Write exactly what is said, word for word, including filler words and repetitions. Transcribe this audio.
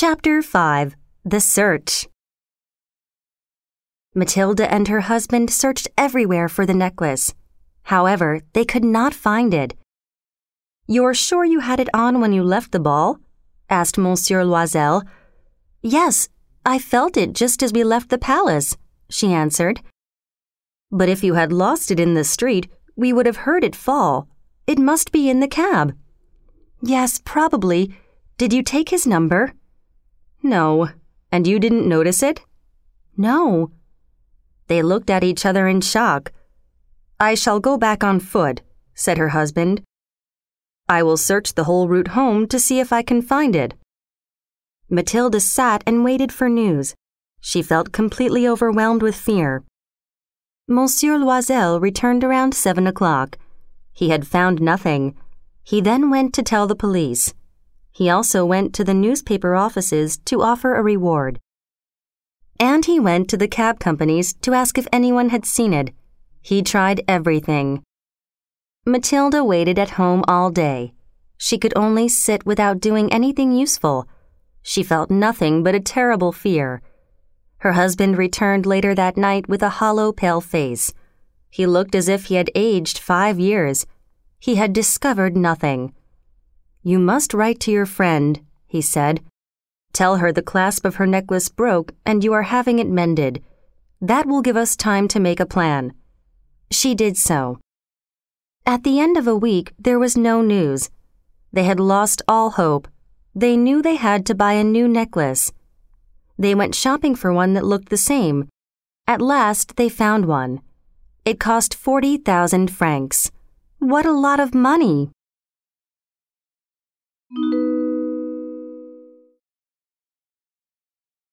Chapter five. The Search. Matilda and her husband searched everywhere for the necklace. However, they could not find it. "You're sure you had it on when you left the ball?" asked Monsieur Loisel. "Yes, I felt it just as we left the palace," she answered. "But if you had lost it in the street, we would have heard it fall. It must be in the cab." "Yes, probably. Did you take his number?" "No. And you didn't notice it?" "No." They looked at each other in shock. "I shall go back on foot," said her husband. "I will search the whole route home to see if I can find it." Matilda sat and waited for news. She felt completely overwhelmed with fear. Monsieur Loisel returned around seven o'clock. He had found nothing. He then went to tell the police. He also went to the newspaper offices to offer a reward. And he went to the cab companies to ask if anyone had seen it. He tried everything. Matilda waited at home all day. She could only sit without doing anything useful. She felt nothing but a terrible fear. Her husband returned later that night with a hollow, pale face. He looked as if he had aged five years. He had discovered nothing. "You must write to your friend," he said. "Tell her the clasp of her necklace broke and you are having it mended. That will give us time to make a plan." She did so. At the end of a week, there was no news. They had lost all hope. They knew they had to buy a new necklace. They went shopping for one that looked the same. At last, they found one. It cost forty thousand francs. What a lot of money!